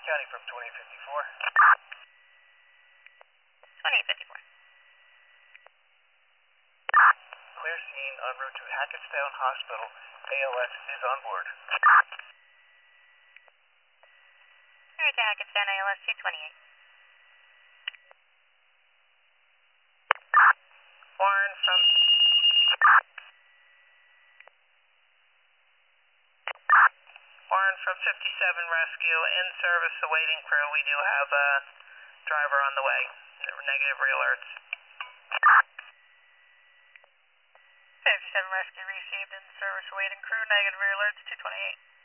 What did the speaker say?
County from 2054. 2054. Clear scene en route to Hackettstown Hospital. ALS is on board. Alright, Hackettstown ALS 228. Warren from... Warren from 57 Rescue, in service awaiting crew. We do have a driver on the way. Negative re-alerts. 57 Rescue received, in service awaiting crew. Negative re-alerts 228.